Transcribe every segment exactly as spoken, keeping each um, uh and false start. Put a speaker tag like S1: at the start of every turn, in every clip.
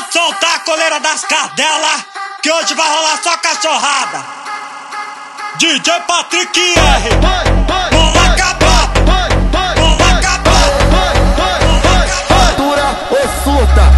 S1: Pode soltar a coleira das cadelas, que hoje vai rolar só cachorrada. D J Patrick R, vamos acabar, vamos acabar,
S2: fatura ou surta.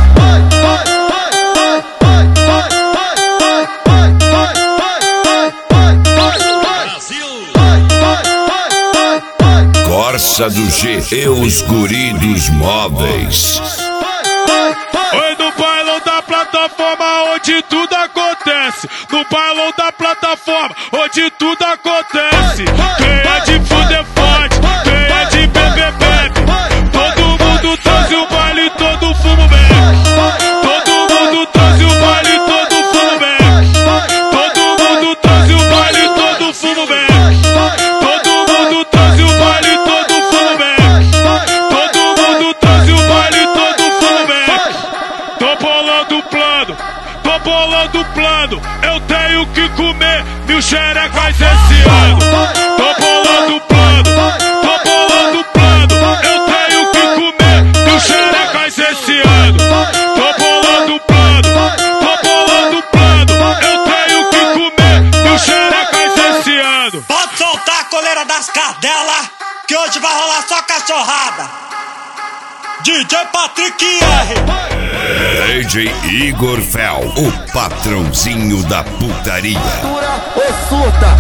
S3: Corsa do G e os guri dos móveis.
S4: Oi, no bailão da plataforma onde tudo acontece. No bailão da plataforma onde tudo acontece. Quem é de fuder fode, quem é de beber bebe. Todo mundo traz o baile, todo fumo bebe. Todo mundo traz o baile, todo fumo bebe. Todo mundo traz o baile, todo fumo bebe. Todo mundo traz o baile, todo fumo bebe. Todo mundo traz o baile, todo fumo bebe. Tô bolando o plano, tô bolando o plano. Eu tenho que comer mil xerecas esse ano. Tô bolando o plano, tô bolando o plano. Eu tenho que comer mil xerecas esse ano. Tô bolando o plano, tô bolando o plano. Eu tenho que comer mil xerecas esse ano.
S1: Pode soltar a coleira das cadelas, que hoje vai rolar só cachorrada. D J Patrick R,
S3: D J Igor Fel, o patrãozinho da putaria.
S2: Fatura ou surta.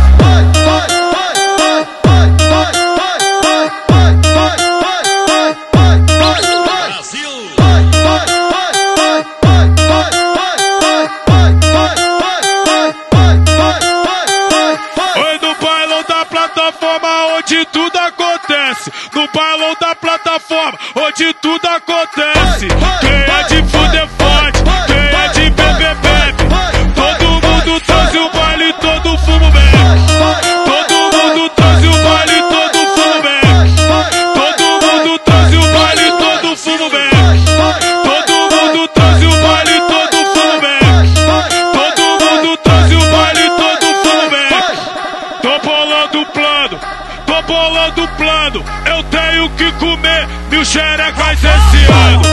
S4: Oi, no bailão da plataforma onde tudo acontece. No bailão da plataforma onde tudo acontece. Quem é de fuder fode, quem é de beber bebe. Todo mundo traz o baile, todo fumo bebe. Todo mundo traz o baile, todo fumo bebe. Todo mundo traz o baile, todo fumo bebe. Todo mundo traz o baile, todo fumo bebe. Todo mundo traz o baile, todo fumo bebe. Tô bolando o plano, tô bolando o plano. Eu tenho que comer mil xerecas esse ano.